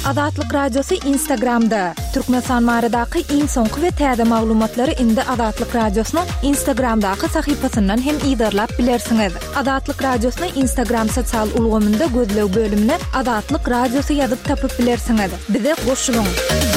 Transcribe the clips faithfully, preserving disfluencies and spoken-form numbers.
Azatlyk Radiosu Instagramda. Türkmenistan maradaki iň soňky we täze maglumatlary indi Azatlyk Radiosynyň Instagramdaky sahypasyndan hem ýa-da bilersiňiz. Azatlyk Radiosynyň Instagram sosial ulgamynda gözlew bölümine Azatlyk Radiosu ýazyp tapyp bilersiňiz. Bize goşulyň.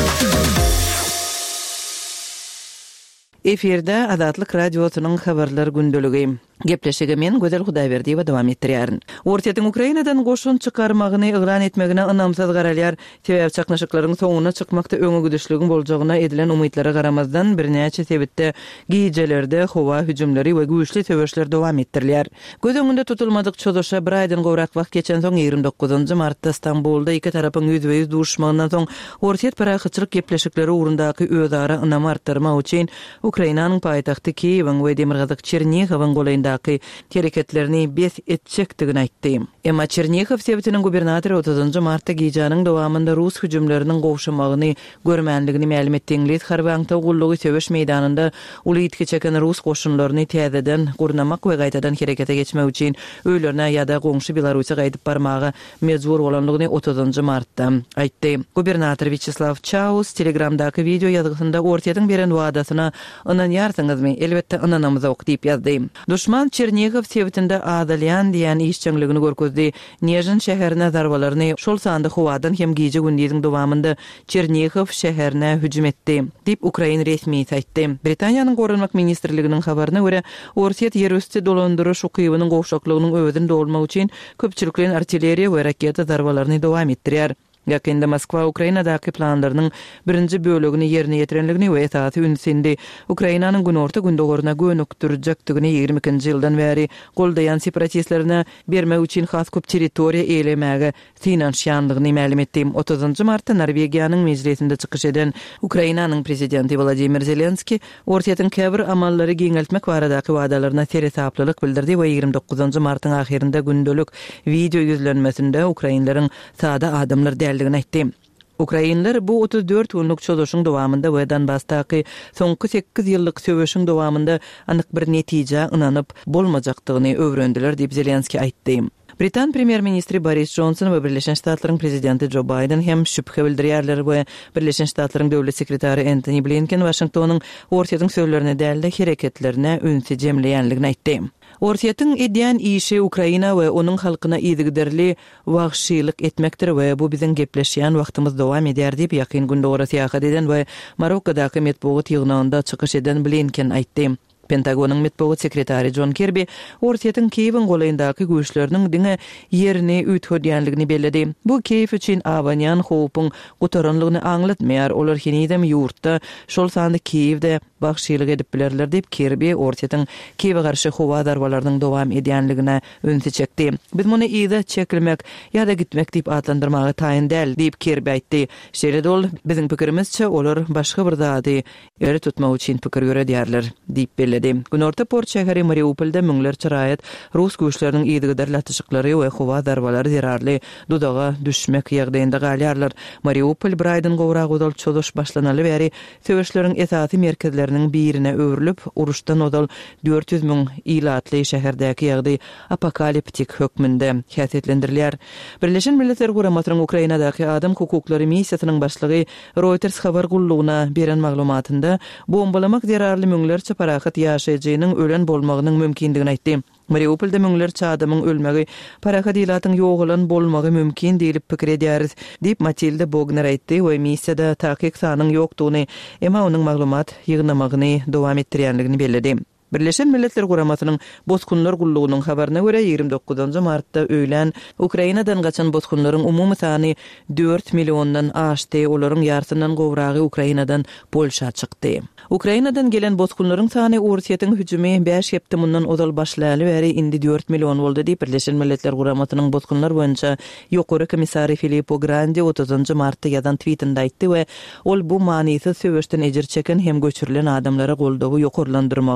Eferde Azatlyk Radiosynyň habarlar gündölügi. Gepleşige men Gözel Hudaýberdiýewa dowam etdirýärin. Ortaýatyň Ukrainadan goşun çykarmagyny ýygran etmegine ynamsaz garalyar. Sebäp çaknaşyklaryň soňuna çykmakda öňe güdüşligiň boljagyna edilen umytlara garamazdan birnäçe sebitde giýjelerde howa hüjümleri we güýçli töweşler dowam etdirilýär. Göz öňünde tutulmadyk çödoşa bir aýdan gowrak wagt geçen soň ýygrimi dokuzynjy martda Stambolda iki tarapyň ýüzde ýüz duruşmagyndan soň ortaýat parahyçylyk gepleşikleri urundaky özara ynam artdyrmak üçin Ukrainanyň paýtagty Kiýewiň we Demirgazyk Çernihiwiň golaýynda hareketlerini bes etjekdigini aýtdy. Emma Çernihiw sebitiniň gubernatory otuzynjy martda giýjanyň dowamında Rus hüjümleriniň gowşamagyny görmänligini ma'lum etdi. İngiliz harbaňda gullugy söwüş meýdanynda uly ýetki çeken Rus goşunlaryny täzeden gurnamak we gaýtadan herekete geçmek üçin öýlerine ýa-da goňşy Belarusiýa gaýdyp barmagy mejbur bolanlygyny otuzynjy martda aýtdy. Gubernator Vyacheslav Chaus Telegramdaky video ýazgysynda ortaýatyň beren wadasyna ynanýarsyňyzmy? Elbetde ynanamyzok diýip ýazdy. Düşman Çernihiw sebitinde adalyan diýen işçiligini görkezdi. Nejin şäherine zarbalarny şol sandy howadan hem giýje gündüziň dowamında Çernihiw şäherine hüjüm etdi diýip Ukraina resmi aýtdy. Britaniýanyň gorunmak ministrliginiň habaryna görä, ortaýat ýerüstü dolandyryş ukybynyň gowşaklygynyň öwedini dolmak üçin köpçüliklen artilleriýa we raketa zarbalaryny dowam etdirýär. Ýakynda Moskwa Ukrainadaky planlarynyň birinji bölegini ýerine ýetirenligini we esasy ünsindi. Ukrainanyň günorta gündogaryna gönükdirjekdigini ýygrimi ikinji ýyldan bäri goldaýan separatistlerine bermek üçin has köp territoriýa eýlemäge finansiýanlygyny ma'lum etdi. otuzynjy martda Norwegiýanyň meclisinde çykyş eden Ukrainanyň prezidenti Volodymyr Zelenski ortaýatyň käbir amallary giňeltmek baradaky wadalaryna serhesaplylyk bildirdi we ýygrimi dokuzynjy martyň ahirinde gündölük video ýüzlenmesinde Ukrainlaryň sada adamlar däldigini aýtdy. Ukrainler bu otuz dört günlük çödoşyň dowamında we Donbassdaky soňky sekiz ýyllyk söwüşiň dowamında anyk bir netije ynanyp bolmajakdygyny öwrendiler diýip Zelenski aýtdy. Britan Premier Ministri Boris Johnson we Birleşen Ştatlaryň prezidenti Joe Biden hem şüphe bildirýärler we Birleşen Ştatlaryň döwlet sekretary Antony Blinken Washingtonyň ortaýatyň söýlerine dälde hereketlerine ünsü jemleýänligini aýtdy. Ortaýatyň edýän işi Ukraina we onuň halkyna ýygyderli wagşylyk etmekdir we bu biziň gepleşýän wagtymyz dowam edýär diýip ýakyn gündogara syýahat eden we Marokkodaky metbuat ýygnagynda çykyş eden Blinken aýtdy. Pentagonyň metbuat sekretary John Kirby ortaýatyň Kiýewiň golaýyndaky güýçleriniň diňe ýerini üýtgedýänligini belledi. Bu Kiýew üçin awanýan howpyň gutaranlygyny aňlatmaýar. Olar hinidem ýurtda şol sandy Kiýewde bagşylyk edip bilerler diýip Kirby ortaýatyň Kiýewe garşy howa darbalarynyň dowam edýänligine öňe çekdi. Biz muny ýa-da çekilmek ýa-da gitmek diýip adlandyrmagy taýyn däl diýip Kirby aýtdy. Şeredol biziň pikirimizçe olar başga bir zady ýere tutmak üçin pikir ýöredýärler diýip belledi. Günorta port şäheri Mariupolda müňler çyraýat Rus güýçleriniň ýygyder latışyklary we howa darbalary zerarly dudaga düşmek ýagdaýynda galýarlar. Mariupol bir aýdan gowrak odal çödoş başlanaly bäri söwüşleriň esasy merkezleriniň birine öwrülip uruşdan odal dört yüz miň ilatly şäherdäki ýagdaý apokaliptik hökmünde häsiýetlendirilýär. Birleşen Milletler Guramatynyň Ukrainadaky adam hukuklary missiýasynyň başlygy Reuters habar gullugyna beren maglumatynda bombalamak zerarly müňlerçe parahat ýaşaýjynyň ölen bolmagynyň mümkindigini aýtdy. Mariupolda müňlerçe adamyň ölmegi parahat ýylatyň ýogulan bolmagy mümkin diýilip pikir edýäris diýip Matilda Bogner aýtdy we missiýada takyk sanyň ýokdugyny, emma onuň maglumat ýygnamagyny dowam etdirýänligini belledi. Birleşen Milletler Guramatynyň bozkunlar gullugynyň habaryna görä ýygrimi dokuzynjy martda öýlen Ukrainadan gaçan bozkunlaryň umumy sany dört milliondan aşdy. Olaryň ýarsynyň gowragy Ukrainadan Polşa çykdy. Ukrainadan gelen bozkunlaryň sany ortaýatyň hüjümi beş septembrdan odal başlaly bäri indi dört million boldy diýip Birleşen Milletler Guramatynyň bozkunlar boýunça ýokary komissary Filippo Grandi otuzynjy martda ýazan tweetinde aýtdy we ol bu manysyz söwüşden ejir çeken hem göçürilen adamlara goldawy ýokurlandyrmagyň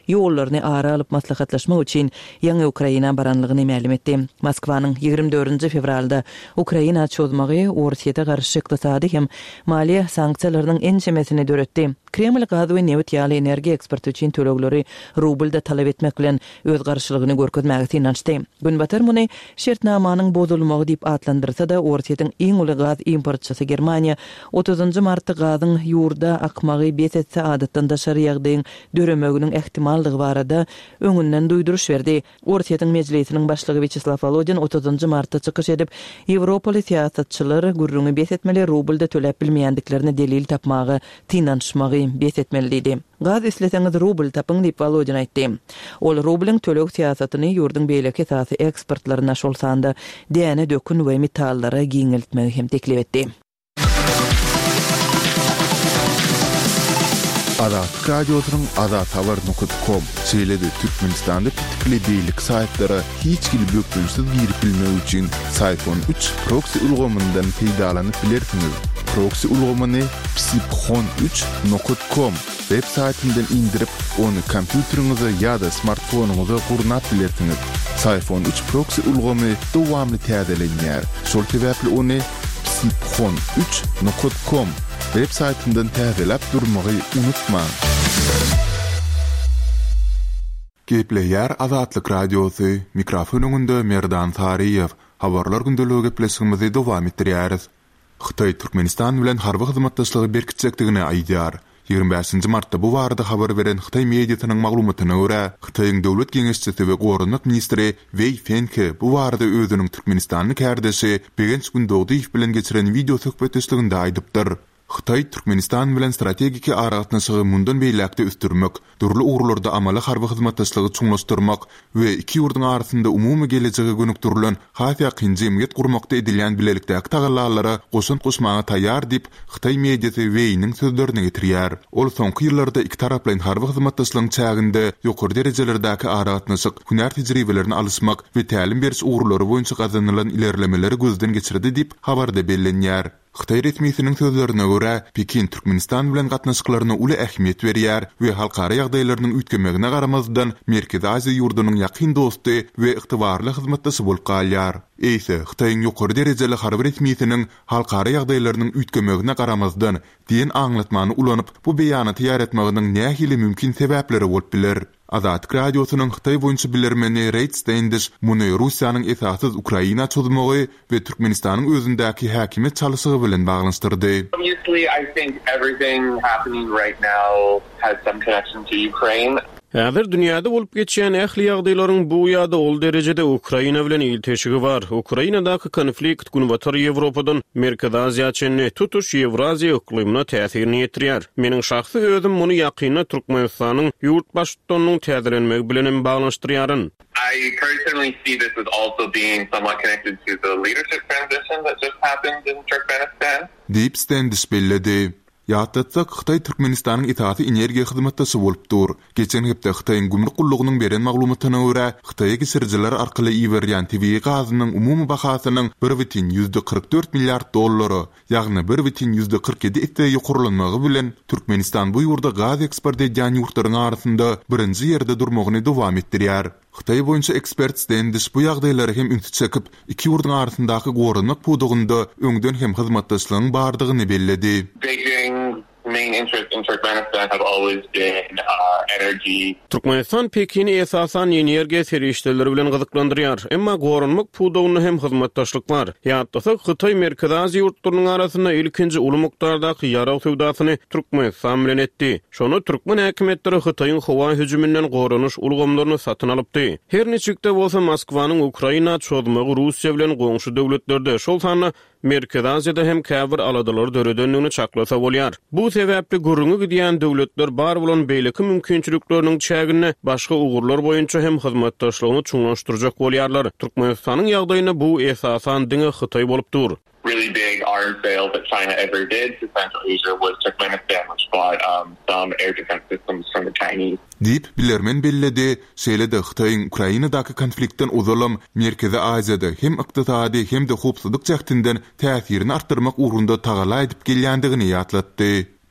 ýollaryny ara alyp maslahatlaşmak üçin ýa-ni Ukraina baranlygyny ma'lum etdi. Moskwanyň ýigirme dördünji fevralda Ukraina çözmegi Orsiýete garşy ykdysady hem maliýe sanksiýalarynyň en çemesini döretdi. Kreml gaz we neft ýaly energiýa eksporty üçin tölegleri rublda talap etmek bilen öz garşylygyny görkezmäge inançdy. Günbatar muny şertnamanyň bozulmagy diýip adlandyrsa da Orsiýetiň iň uly gaz importçysy Germaniýa otuzynjy martda gazyň ýurda akmagy beş etse adatdan daşary ýagdaýyň döremeginiň ähtimallygy barada öňünden duýduruş berdi. Orsiýetiň mejlisiniň başlygy Vyacheslav Volodin otuzynjy martda çykyş edip Ýewropaly siýasatçylary gurrungy beş etmeli rublda töläp bilmeýändiklerini delil tapmagy, tinanşmagy beş etmeli diýdi. Gaz isleseňiz rubl tapyň diýip Volodin aýtdy. Ol rublyň tölek siýasatyny ýurdun beýleki esasy eksportlaryna şolsanda däne dökün we metalllara giňeltmegi hem teklip etdi. Azat radyosynyň azat habar nokta com seýledi Türkmenistanda pitikli beýlik saýtlary hiç gil bökünsiz girip bilmek üçin Sayfon üç proxy ulgamyndan peýdalanyp bilersiňiz. Proxy ulgamyny psipxon üç nokta com web saýtyndan indirip onu kompýuteriňize ýa-da smartfonuňyza gurnap bilersiňiz. Sayfon üç proxy ulgamy dowamly täzelenýär. Şol sebäpli onu psipxon üç nokta com web saýtyndan täzelep durmagy unutmaň. Gepleýär Azatlyk radiosy, mikrofon öňünde Merdan Tariýew. Habarlar gündəligi gepleşigimizi dowam etdirýäris. Xitay Türkmenistan bilen harby hyzmatdaşlygy berkitjekdigini aýdýar. ýygrimi beşinji martda bu barada habar beren Xitay mediasynyň maglumatyna görä, Xitaýyň döwlet geňeşçisi we gorunlyk ministri Wei Fengke bu barada özüniň Türkmenistanyň kärdesi Begenç Gündoğduýew bilen geçiren video söhbetleşiginde aýdypdyr. Xitay Türkmenistan bilen strategiki aragatnaşygy mundan beýlekde üstürmek, durly ugrlarda amaly harby hyzmatdaşlygy çuňlaşdyrmak we iki ýurduň arasynda umumy gelejegi gönükdirilen haýy ýakynjymyýet gurmakda edilen bilelikdäki tagallalara goşun goşmaga taýýar diýip Xitay mediasy Wei'niň sözlerini getirýär. Ol soňky ýyllarda iki tarap bilen harby hyzmatdaşlygyň çäginde ýokary derejelerdäki aragatnaşyk, hünär tejribelerini alysmak we tälim beriş ugrulary boýunça gazanylan ilerlemeleri gözden geçirdi diýip habarda bellenýär. Xitay resmiýetiniň sözlerine görä, Pekin Türkmenistan bilen gatnaşyklaryna uly ähmiýet berýär we halkara ýagdaýlarynyň üýtgemegine garamazdan Merkezi Aziýa ýurdunyň ýakyn dosty we ygtybarly hyzmatdaşy bolup galýar. Eýse, Xitaýyň ýokary derejeli harby resmiýetiniň halkara ýagdaýlarynyň üýtgemegine garamazdan diýen aňlatmany ulanyp bu beýanaty ýaratmagynyň nähili mümkin sebäpleri bolup biler. Azat radyosynyň Xitay boýunça bilermeni Reid Standish muny Russiýanyň esassız Ukraina çözmegi we Türkmenistanyň özündäki häkimet çalyşygy bilen baglanşdyrdy. Obviously, I think everything happening right now has some connection to Ukraine. Häzir dünýäde bolup geçýän ähli ýagdaýlaryň bu ýa-da ol derejede Ukraina bilen ilteşigi bar. Ukrainadaky konflikt günbatar Ýewropadan Merkezi Aziýa tutuş Ýewraziýa iklimiне täsirini ýetirýär. Meniň şahsy özüm muny ýakyna Türkmenistanyň ýurt başlygynyň täzelenmegi bilen baglanşdyrýaryn. I personally see this as also being somewhat connected to the leadership transition that just happened in Turkmenistan. Deep Standish belledi. Ýatdatsak Xitay Türkmenistanyň itaati energiýa hyzmatdaşy bolupdyr. Geçen hepde Xitaýyň gümrük gullugynyň beren maglumatyna görä, Xitaýa geçirjiler arkaly iýerýän tebii gazynyň umumy bahasynyň bir butun yüzde kırk dört milliard dollary, ýagny bir butun yüzde kırk yedi etde ýokurlanmagy bilen Türkmenistan bu ýurda gaz eksport edýän ýurtlaryň arasynda birinji ýerde durmagyny dowam etdirýär. Xitay boýunça ekspert Standish bu ýagdaýlary hem ünti çekip, iki ýurduň arasyndaky gorunlyk pudugynda öňden hem hyzmatdaşlygyň bardygyny belledi. Beijing's main interest in Turkmenistan have always been uh, energy. Türkmenistan Pekini esasan energiýa serişdeleri bilen gyzyklandyrýar. Emma gorunlyk pudugyny hem hyzmatdaşlyk bar. Ýa-da Xitay Merkezi Aziýa ýurtlarynyň arasynda ilkinji uly mukdardaky ýara sowdasyny Türkmenistan bilen etdi. Şonu türkmen häkimetleri Xitaýyň howa hüjümünden gorunuş ulgamlaryny satyn alypdy. Her neçikde bolsa Moskwanyň Ukraina çözmegi Russiýa bilen goňşy döwletlerde şol sany Merkezi Aziýada hem käbir aladalar döredenligini çaklasa bolýar. Bu sebäpli gurrungy gidýän döwletler bar bolan beýleki mümkinçilikleriniň çägine başga ugurlar boýunça hem hyzmatdaşlygyny çuňlaşdyrjak bolýarlar. Türkmenistanyň ýagdaýyna bu esasan diňe Xitay bolupdyr. Really big arms sale that China ever did to Central Asia was Turkmenistan, which bought um, some air defense systems from the Chinese. Dip bilermen belledi, şeýlede Xitaýyň Ukrainadaky konfliktden uzalam Merkezi Aziýada hem ykdysady hem de howpsuzlyk jagtynyň täsirini artdyrmak ugrunda tagala edip gelýändigini ýatlatdy.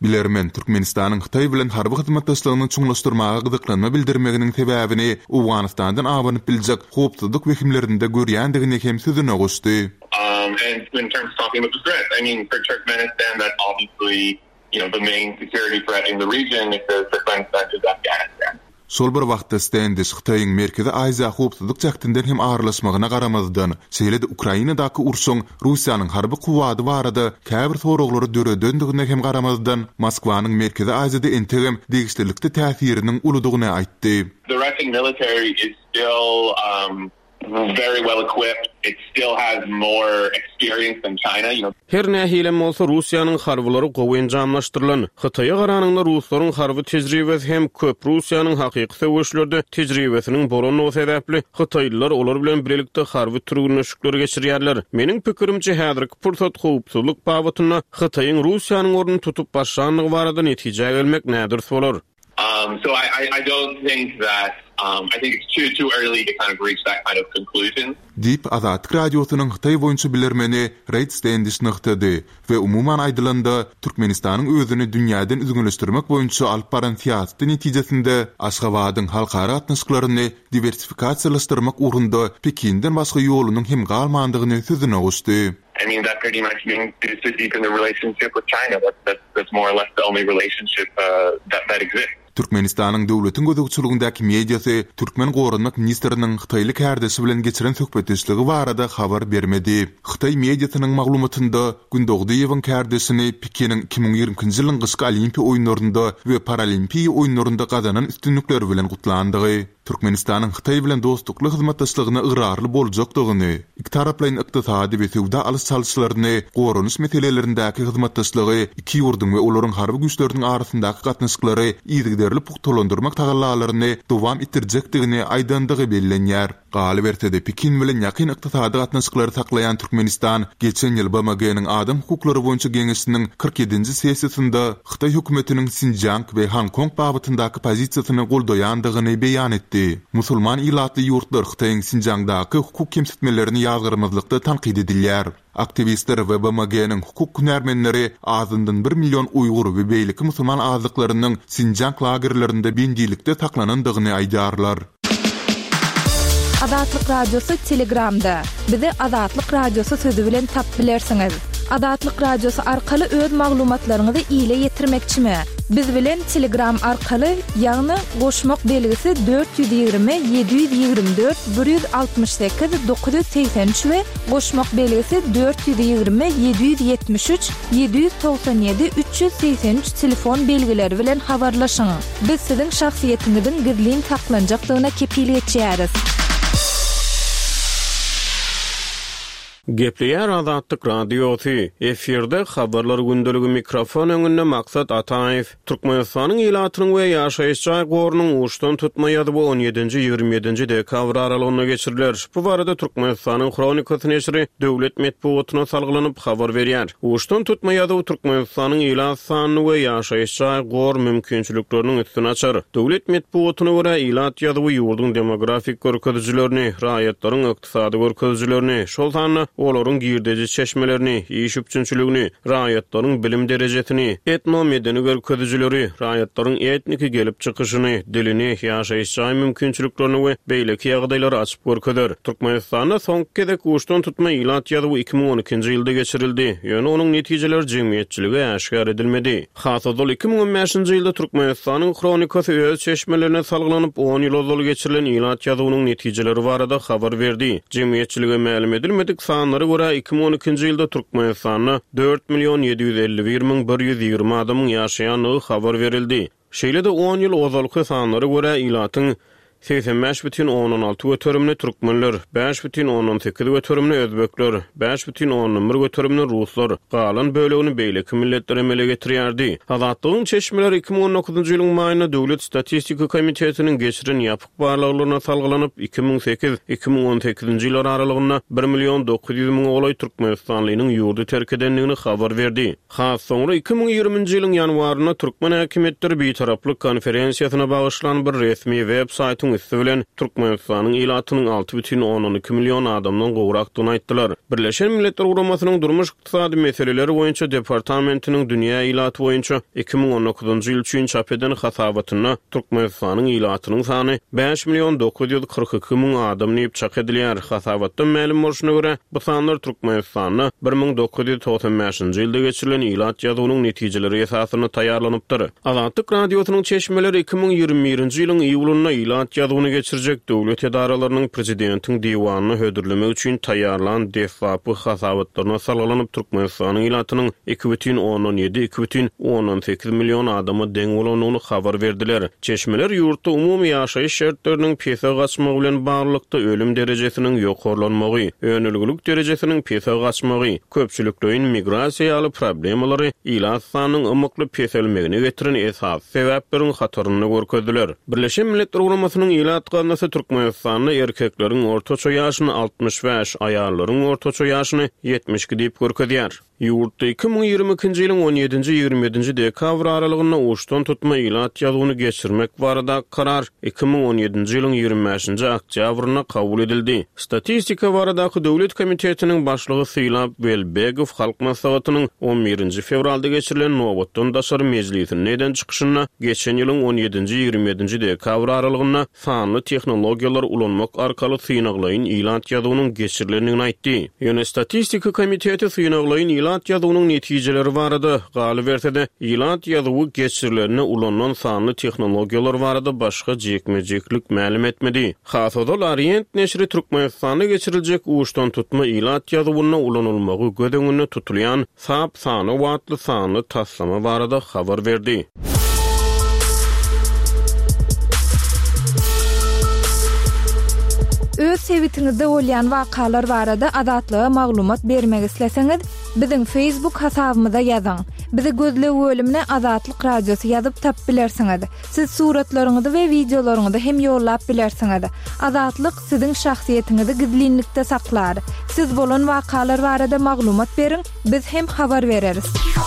Bilermen Türkmenistanyň Hytaý bilen harby hyzmatdaşlygyny çuňlaşdyrmaga gyzyklanma bildirmeginiň sebäbini Awganistandan abanyp biljek hopsuzlyk wekimlerinde görýändigini hem sözüne goşdy. Um, and in terms of talking about the threat, I mean, for Turkmenistan, that obviously, you know, the main security threat in the region is the Turkmenistan is Afghanistan. Sol bir wagtda Stendiş Hytaýyň Merkezi Aziýa hopsuzlyk jagtyndan hem agyrlaşmagyna garamazdan, şeýle-de Ukrainadaky urşuň Russiýanyň harby kuwaty barada käbir soraglary döredöndigine hem garamazdan Moskwanyň Merkezi Aziýada entegem degişdirlikde täsiriniň uludygyny aýtdy. The Russian military is still um very well equipped. It still has more experience than China, you know. Her nähilem bolsa Russiýanyň harbylary gowy enjamlaşdyrylan. Hytaýa garanyňda Ruslaryň harby tejribesi hem köp. Russiýanyň hakyky söwüşlerde tejribesiniň bolanyny sebäpli Hytaýlylar olar bilen birlikde harby türgünleşikleri geçirýärler. Meniň pikirimçe häzirki pursat howpsuzlyk babatyna Hytaýyň Russiýanyň orduny tutup başlandygy barada netije gelmek nädir bolar? Um, so I, I, I don't think that, um, I think it's too, too early to kind of reach that kind of conclusion. Dip Azatlyk Radiosynyň Hytaý boýunça bilermeni Reid Standish nykdydy we umuman aýdylanda Türkmenistanyň özüni dünýäden üzgünleşdirmek boýunça alyp baran siýasaty netijesinde Aşgabatyň halkara gatnaşyklaryny diversifikasiýalaşdyrmak urunda Pekinden başga ýolunyň hem galmandygyny sözüne goşdy. I mean, that pretty much means to deepen the relationship with China. That, that, that's more or less the only relationship uh, that, that exists. Türkmenistanyň döwletiň gözegçiligindäki mediasy Türkmen Gorunmak Ministriniň Hytaýlyk härdesi bilen geçiren söhbetdeşligi barada habar bermedi. Hytaý mediasynyň maglumatynda Gündoğduýewiň härdesini Pekiniň iki ming ýigrimkinji ýylyň gyşky Olimpiýa oýunlarynda we Paralimpiýa oýunlarynda gazanan üstünlikleri bilen gutlandygy, Türkmenistanyň Hytaý bilen dostlukly hyzmatdaşlygyna yrarly boljakdygyny, iki taraplaryň ykdysady we sowda alys-salyşlaryny, gorunuş meselelerindäki hyzmatdaşlygy, iki ýurdun we olaryň harby güýçleriniň arasyndaky gatnaşyklary ýygyderli puktolandyrmak tagallalaryny dowam etdirjekdigini aýdandygy bellenýär. Galy berse-de Pekin bilen ýakyn ykdysady gatnaşyklary saklayan Türkmenistan geçen ýyl B M G-niň adam hukuklary boýunça geňeşiniň kırk ýedinji sessiýasynda Hytaý hökümetiniň Xinjiang we Hong Kong babatyndaky pozisiýasyny goldaýandygyny beýan etdi. Musulman ilatly ýurtlar Hytaýyň Xinjiangdaky hukuk kemsitmelerini ýazgyrmazlykda tanqid edilýär. Aktivistler we B M G-niň hukuk hünärmenleri azyndan bir million Uýgur we beýleki musulman azlyklarynyň Xinjiang lagerlerinde bendilikde saklanandygyny aýdarlar. Azatlyk Radiosu Telegramda. Bizi Azatlyk Radiosu sözü bilen tap bilersiňiz. Azatlyk Radiosu arkaly öz maglumatlaryňyzy ýyla ýetirmekçimi? Biz bilen Telegram arkaly ýagny goşmak belgisi dört yüz ýygrimi yedi yüz ýygrimi dört bir yüz altmış sekiz dokuz yüz seksen üç we goşmak belgisi dört yüz ýygrimi yedi yüz ýetmiş üç yedi yüz doksan ýedi üç yüz seksen üç telefon belgileri bilen habarlaşyň. Biz siziň şahsiýetiňizin gizlin saklanjakdygyna kepillik etýäris. Gepleýär Azatlyk Radiosy. Eferde habarlar gündöligi mikrofon öňünde maksat Ataýew. Türkmenistanyň ýylatynyň we ýaşaýyş gorunyň uşdan tutmaýady bu on ýedinji ýigirmi ýedinji dekabr aralygyna geçiriler. Bu barada Türkmenistanyň Kronikasy neşri döwlet medeniýetine salgylanyp habar berýär. Uşdan tutmaýady bu Türkmenistanyň ýylat sanyny we ýaşaýyş gor mümkinçiliklerini üstüne açar. Döwlet medeniýetine görä ýylat ýadyby ýurdun demografik görkezjilerini, raýatlaryň ykdysady görkezjilerini, şol sanyny olaryň girdeji çeşmelerini, iş üçünçiligini, raýatlaryň bilim derejesini, etnomedeni görkezjileri, raýatlaryň etniki gelip çykyşyny, dilini, ýaşaýyş mümkinçiliklerini we beýleki ýagdaýlary açyp görkezler. Türkmenistanda soňky kedek uşdan tutma ýylat ýadyby iki ming on ikinji ýylda geçirildi. Ýöne onuň netijeleri jemgyýetçiligi aşkar edilmedi. Hasadol iki ming on beşinji ýylda Türkmenistanyň Kronikasy öz çeşmelerine salgylanyp on ýyl ozal geçirilen ýylat ýadybynyň netijeleri barada habar berdi. Jemgyýetçilige ma'lum edilmedik sanlara göre iki ming on ikinji ýylda Türkmenistanda dört milyon yedi yüz elli bir min bir yüz ýygrimi adamyň ýaşaýanyny habar berildi. Şeýle-de on ýyl ozalky sanlara göre ýylatyň seksen beş бүтүн ондон алты götürümli Türkmenler, beş бүтүн ондон sekiz götürümli Özbekler, beş бүтүн ондон bir götürümli Ruslar galan bölegini beýleki milletler emele getirýärdi. Azatlygyň çeşmeleri iki ming on dokuzunji ýylyň maýyna Döwlet Statistika Komitetiniň geçiren ýapyk barlaklaryna salgylanyp iki ming sekiz iki ming on sekizinji ýylar aralygyna bir million dokuz yüz min olay Türkmenistanlynyň ýurdu terk edenligini habar berdi. Has soňra iki ming ýigriminji ýylyň ýanwaryna Türkmen häkimetleri bir taraplyk konferensiýasyna bagyşlanan bir resmi web saýtyň ýylyň üstü bilen Türkmenistanyň ilatynyň altı бүтін ondan iki milyon adamdan gowrakdygyny aýtdylar. Birleşen Milletler Guramasynyn durmuş ykdysady meseleleri boýunça departamentiniň dünýä ilaty boýunça iki ming on dokuzunjy ýyl üçin çap eden hasabatyna Türkmenistanyň ilatynyň sany beş milyon dokuz ýüz kırk iki ming adam nip çak edilýär. Hasabatdan ma'lum bolşuna görä bu sanlar Türkmenistanyň bir ming dokuz ýüz toksan beşinji ýylda geçirilen ilat ýazywynyň netijeleri esasyna taýýarlanypdyr. Azatlyk radiosynyň çeşmeleri iki ming ýygrimi birinji ýylyň iýulyna ilat ýazywyny geçirjek döwlet edaralarynyň prezidentiň diwanyny hödürlemek üçin taýýarlan defapy hasabatlaryna salgylanyp Türkmenistanyň ilatynyň iki бүтін ondan ýedi iki бүтін ondan sekiz milyon adama deň bolanyny habar berdiler. Çeşmeler ýurtda umumy ýaşaýyş şertleriniň pesa gaçmagy bilen baglykda ölüm derejesiniň ýokarlanmagy, önülgülük derejesiniň pesa gaçmagy, köpçülikliň migrasiýa ýaly problemalary ilat sanynyň ymykly peselmegine getiren esas sebäplerin hataryny görkezdiler. Birleşen Milletler Guramasynyň ilat gannasy Türkmenistanyň erkekleriň ortaça ýaşyny altmış beş, aýallaryň ortaça ýaşyny yetmiş iki diýip görkezýär. Ýurtda iki ming ýygrimi ikinji ýylyň on ýedinji ýygrimi ýedinji dekabr aralygyna uçdan tutma ilat ýazywyny geçirmek barada karar iki ming on ýedinji ýylyň ýygrimi beşinji oktýabryna kabul edildi. Statistika baradaky döwlet komitetiniň başlygy Sylap Welbegow halk maslahatynyň on birinji fevralda geçirilen nowatdan daşary mejlisiniň neden çykyşyna geçen ýylyň on ýedinji ýygrimi ýedinji dekabr aralygyna sanly tehnologiýalar ulanmak arkaly synaglaýyn ilat ýazywynyň geçirilenini aýtdy. Ýöne statistika komiteti synaglaýyn ilat ýazywynyň netijeleri barada galy bersede ilat ýazywy geçirilerini ulanan sanly tehnologiýalar barada başga jekmejeklik ma'lum etmedi. Hasodal Orient neşri Türkmenistanyň geçiriljek uçdan tutma ilat ýazywyna ulanylmagy gödeňine tutulýan sap sany wagtly sany taslama barada habar berdi. Öz sevitiňizde bolýan wakalar barada adatlyga maglumat bermek isleseňiz, biziň Facebook hasabymyza ýazyň. Bizi gözlep bölümine Azatlyk Radiosu ýazyp tap bilersiňiz. Siz suratlaryňyzy we videolaryňyzy hem ýollap bilersiňiz. Azatlyk siziň şahsiýetiniňizi gizlinlikde saklar. Siz bolan wakalar barada maglumat beriň, biz hem habar bereriz.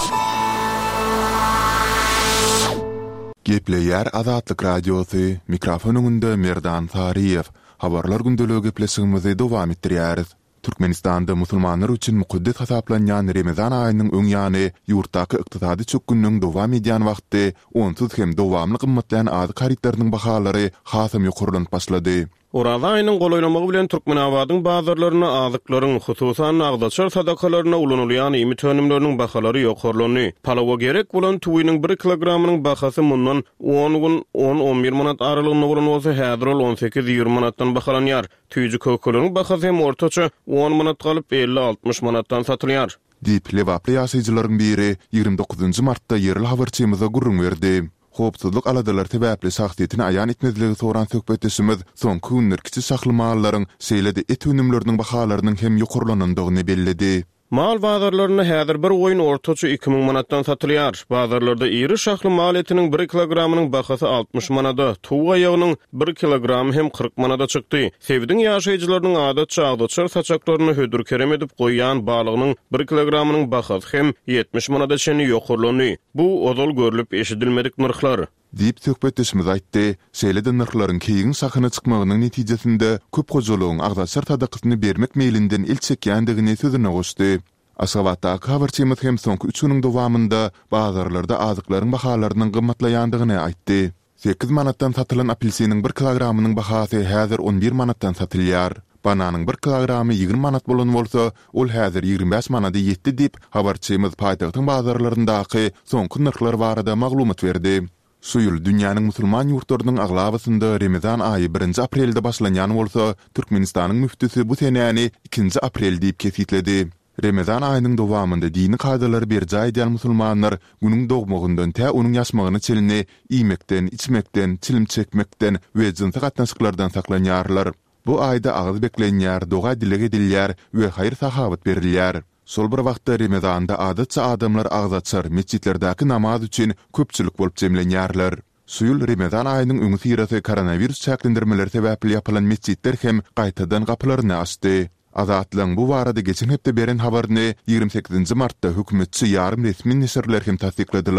Gepleýär Azatlyk Radiosu mikrofonuňynda Merdan Tariýew. Habarlar gündölügi gepleşigimizi dowam etdirýäris. Türkmenistanda musulmanlar üçin mukaddes hasaplanýan Ramazan aýynyň öň ýany ýurtdaky ykdysady çökgünniň dowam edýän wagty onsuz hem dowamly gymmatlanan ady haritlarynyň bahalary hasam ýokurlanyp başlady. Orada aýynyň golaýlamagy bilen Türkmenabadyň bazarlaryna azyklaryň, hususan agdaçar sadakalaryna ulanylýan ýemy tönümleriniň bahalary ýokurlany. Palawa gerek bolan tuwynyň bir kilogramynyň bahasy mundan on gün on on bir manat aralygyna bolan bolsa, häzir ol on sekiz ýygrimi manatdan bahalanýar. Tüýjü kökölüň bahasy hem ortaça on manat galyp elli altmış manatdan satylýar. Diýip lewaply ýaşaýjylaryň biri ýygrimi dokuzunjy martda ýerli habarçymyza gurrun berdi. Hopsuzluk aladalar sebäpli şahsiýetini aýan etmezligi soran söhbetleşimiz soňky günler kiçik saklamaalaryň şeýlede et ünümleriniň bahalarynyň hem ýokurlanandygyny belledi. Mal bazarlarına häzir bir goýun ortaça iki ming manatdan satylýar. Bazarlarda iri şahly mal etiniň bir kilogramynyň bahasy altmış manada, tuw aýagynyň bir kilogramy hem kırk manada çykdy. Sevdiň ýaşaýjylarynyň adatça agdaçar saçaklaryny hödür kerem edip goýýan balygynyň bir kilogramynyň bahasy hem yetmiş manada çeni ýokurlany. Bu odol görülip eşidilmedik narhlar. Diýip söhbetleşimiz aýtdy. Şeýlede narhlaryň keýin sakyna çykmagynyň netijesinde köp gojalygyň agdaçar tadakysyny bermek meýlinden il çekýändigini sözüne goşdy. Aşgabatdaky habarçymyz hem soňky üç güniň dowamında bazarlarda azyklaryň bahalarynyň gymmatlaýandygyny aýtdy. sekiz manatdan satylan apelsiniň bir kilogramynyň bahasy häzir on bir manatdan satylýar. Bananyň bir kilogramy ýygrimi manat bolan bolsa, ol häzir ýygrimi beş manada ýetdi diýip habarçymyz paýtagtyň bazarlaryndaky soňky narhlar barada maglumat berdi. Şu ýyl dünýäniň musulman ýurtlarynyň aglabasynda Ramazan aýy birinji aprelde başlanýan bolsa, Türkmenistanyň müftüsi bu senäni ikinji aprel diýip kesýtledi. Ramazan aýynyň dowamında dini kaýdalary berjä edýän musulmanlar günüň dogmagyndan tä onuň ýaşmagyny çelini iýmekden, içmekden, çilim çekmekden we jynsyk gatnaşyklardan saklanýarlar. Bu aýda agyz beklenýär, doga dilek edilýär we haýr sahabat berilýär. Sol bir wagtda Ramazanda adatça adamlar agzaçar mescitlerdäki namaz üçin köpçülik bolup jemlenýärler. Suýul Ramazan aýynyň öňü sirasy koronavirus çäklendirmeleri sebäpli ýapylan mescitler hem gaýtadan gapylaryny açdy. Azatlyň bu barada geçen hepde beren habaryny ýygrimi sekizinji martda hökümetçi ýarym resmi neşirler hem tasdikladiler.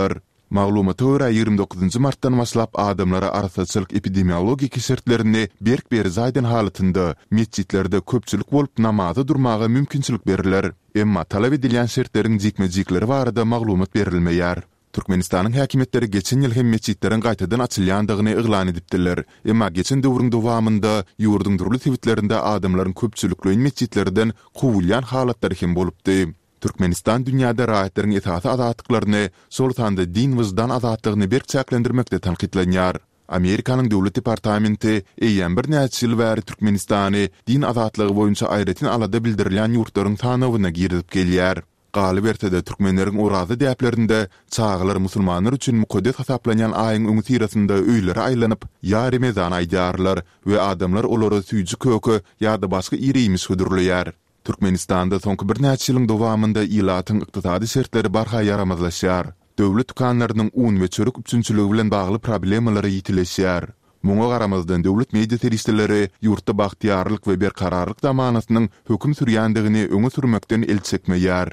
Maglumaty görä ýygrimi dokuzynjy martdan başlap adamlara arsaçylyk epidemiologik kesertlerini berk beri zaýdan halatynda mescitlerde köpçülik bolup namaza durmagy mümkinçilik beriler. Emma talap edilen şertleriň jikmejikleri barada maglumat berilmeýär. Türkmenistanyň häkimetleri geçen ýyl hem mescitleriň gaýtadan açylýandygyny eglan edipdiler. Emma geçen döwrüň dowamında ýurduň durly tewitlerinde adamlaryň köpçülikli mescitlerden gowulýan halatlar hem bolupdy. Türkmenistan dünýäde raýatlaryň esasy azatlyklaryny, sultanda din wyzdan azatlygyny berkçäklendirmekde tanqidlenýär. Amerikanyň döwlet departamenti eýen bir näçe ýyl bäri Türkmenistany din azatlygy boýunça aýratyn alada bildirilýän ýurtlaryň sanawyna girdip gelýär. Galyp ertede türkmenleriň urazy däplerinde çağlar musulmanlar üçin mukaddes hasaplanýan aýyň öňü tirasynda öýlere aýlanyp ýa Ramazan aýdarlar we adamlar olary süýji kökü ýa-da başga iriýmiş hödürlýär. Türkmenistanda soňky bir näçe ýylyň dowamında ýylatyň ykdysady şertleri barha yaramazlaşýar. Döwlet dukanlarynyň un we çörek üçinçiligi bilen bagly problemlary ýitileşýär. Muňa garamazdan döwlet media teristleri ýurtda bagtyarlyk we berkararlyk zamanasynyň höküm sürýändigini öňe sürmekden el çekmeýär.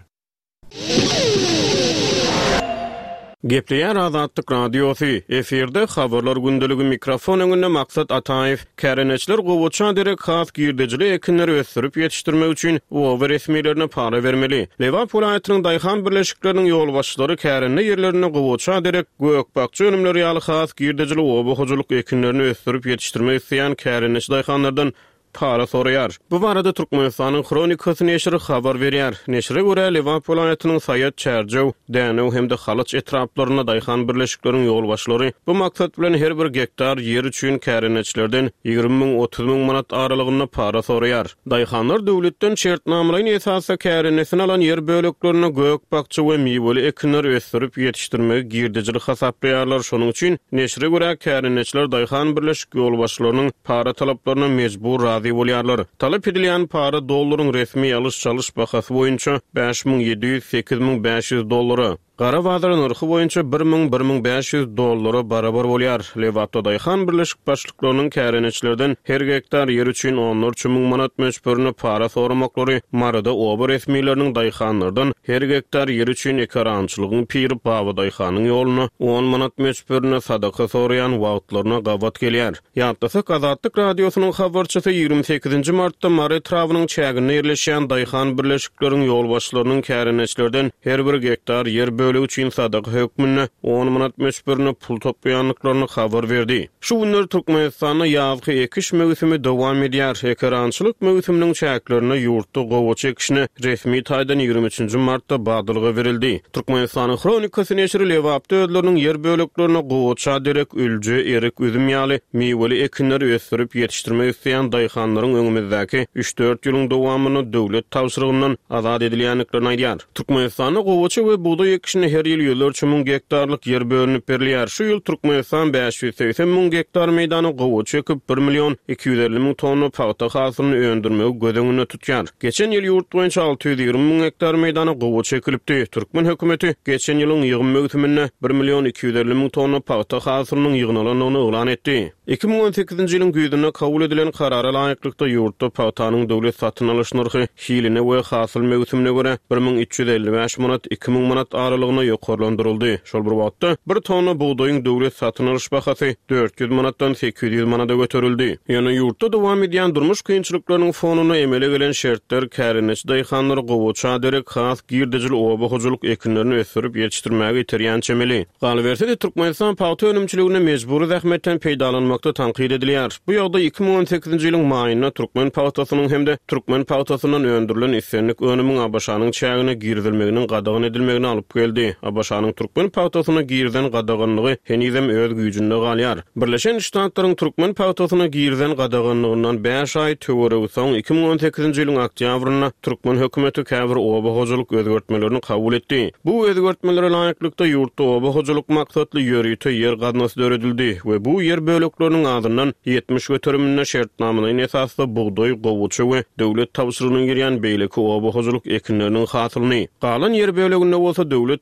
Gepleýär Azatlyk radiosu. Eferde habarlar gündeligi mikrofon öňünde maksat Ataýew käreneçler gowuça derek has girdejili ekinleri ösürip ýetişdirmek üçin owa resmilerine para bermeli. Lewap welaýatynyň daýhan birleşikleriniň ýol başçylary kärenne ýerlerini gowuça derek gökbakçy önümleri ýaly has girdejili owa hojuluk ekinlerini ösürip ýetişdirmek isleýän käreneç daýhanlardan para soraýar. Bu barada Türkmenistanyň Kronikasy neşri habar berýär. Neşre görä Lewap welaýatynyň Saýat Çärjew, Dänew hemde Halyç etraplaryna daýhan birleşikleriň ýol başçylary bu maksat bilen her bir gektar ýer üçin käreneçlerden ýygrimi miň otuz miň manat aralygyna para soraýar. Daýhanlar döwletden şertnamalaryň esasy kärenesini alan ýer böleklerini gökbakçy we miweli ekinler ösürip ýetişdirmegi girdejilik hasaplaýarlar. Şonuň üçin neşre görä käreneçler daýhan birleşik ýol başçylarynyň para talaplaryna mejbur bolýarlar. Talap edilýän para dollaryň resmi alış çalış bahasy boýunça beş miň ýedi ýüz sekiz miň beş ýüz dollary. Gara bazary narxy boýunça bir miň bir miň beş ýüz dollary barabar bolýar. Lewapda daýhan birleşik başlyklarynyň käreneçlerden her gektar ýer üçin on üç miň manat möçberini para soramaklary marada oba resmileriniň daýhanlardan her gektar ýer üçin ekarançylygyň piri bawa daýhanyň ýoluna on manat möçberini sadaka soraýan wagtlaryna gawat gelýär. Ýa-da Azatlyk radiosynyň habarçysy ýygrimi sekizinji martda Mare trawynyň çägine ýerleşýän daýhan birleşikleriň ýol başçylarynyň käreneçlerden her bir gektar ýer bölegi üçin sadaka hökmüne on manat möçberini pul toplaýanlyklaryny habar berdi. Şu günler Türkmenistanyň ýazgy ekiş mewsimi dowam edýär. Ekarançylyk mewsiminiň çäklerine ýurtda gowa çekişine resmi taýdan ýygrimi üçinji martda badylgy berildi. Türkmenistanyň Kronikasy neşri Lewapda özleriniň ýer böleklerini gowa derek ölje, erik, üzüm ýaly miweli ekinleri ösürip ýetişdirmek isleýän daýhanlaryň öňümizdäki üç dört ýylyň dowamyny döwlet tawşyrygyndan azad edilýänliklerini aýdýar. Türkmenistanyň gowaça we buğday ekişine her ýyl ýüz üç miň gektarlyk ýer bölünip berilýär. Şu ýyl Türkmenistan beş ýüz seksen miň gektar meýdany gowaça ekip bir milyon iki ýüz elli miň tonna paýta hasylyny öndürmegi gözeňine tutýar. Geçen ýyl ýurt boýunça alty ýüz ýigri miň gektar meýdany gowaça ekilipdi. Türkmen hökümeti geçen ýylyň ýygym mewsiminde bir milyon iki ýüz elli miň tonna paýta hasylynyň ýygnalanyny eglan etdi. iki miň on sekizinji ýylyň güýdüne kabul edilen karara laýyklykda ýurtda paýtanyň döwlet satyn alyş narxy hiline we hasyl mewsimine görä bir miň üç ýüz elli beş manat iki miň manat aralygyna ýokarlandyryldy. Şol bir wagtda bir tonna buğdaýyň döwlet satyn alyş bahasy dört ýüz manatdan sekiz ýüz manata göterildi. Ýani ýurtda dowam edýän durmuş kynçylyklarynyň fonuny emele gelen şertler käreneç daýhanlary gowaça derek has girdejil oba hojuluk ekinlerini ösürip ýetişdirmäge iterýän çemeli. Galyberse de Türkmenistan paýta önümçiligine mejburi zähmetden peýdalanmakda tanqid edilýär. Bu ýagda iki miň on sekizinji ýylyň maýyna Türkmen paýtasynyň hemde Türkmen paýtasynyň öndürilen islenlik önümiň Abaşanyň çägine girdilmeginiň gadagan edilmegini alyp geldi. Abaşanyň Türkmen paýtasyna girden gadaganlygy henizem öz güýjünde galýar. Birleşen Ştatlaryň Türkmen paýtasyna girden gadaganlygyndan beş aý töwereg soň iki miň on sekizinji ýylyň oktýabryna Türkmen hökümeti käbir oba hojuluk özgertmelerini kabul etdi. Bu özgertmelere laýyklykda ýurtda oba hojuluk maksatly ýörüýte ýer gadnasy döredildi we bu ýer bölekleriniň adyndan yetmiş götürümine şertnamalaryň esasy buğday, gowaça we döwlet tawşyrygynyň girýän beýleki oba hojuluk ekinleriniň hasylyny. Galan ýer böleginde bolsa döwlet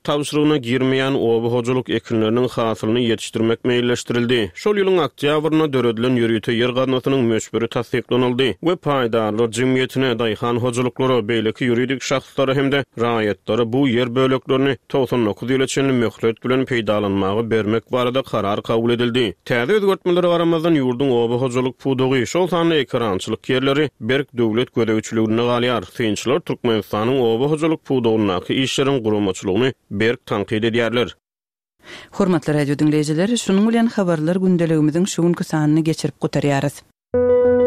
howjuluk tabşyrygyna girmeýän oba howjuluk ekinleriniň hasylyny ýetişdirmek meýilleşdirildi. Şol ýylyň oktýabryna döredilen ýürüýte ýer gadnatynyň möçberi tasdiklanyldy we paýdarly jemgyýetine daýhan howjuluklary, beýleki ýuridik şahslary hemde raýatlary bu ýer böleklerini doksan dokuz ýyla çenli möhlet bilen peýdalanmagy bermek barada karar kabul edildi. Täze özgertmeleri garamazdan ýurdun oba howjuluk pudugy şol sany ekrançylyk ýerleri Berk döwlet gödäwçiligine galýar. Synçylar Türkmenistanyň oba howjuluk pudugynyňky işleriň guramaçylygyny Berk tankyd edýärler. Hormatly radio dinleýijiler, şunuň bilen habarlar gündeligimiziň şu günkü sanyny geçirip gotarýarys.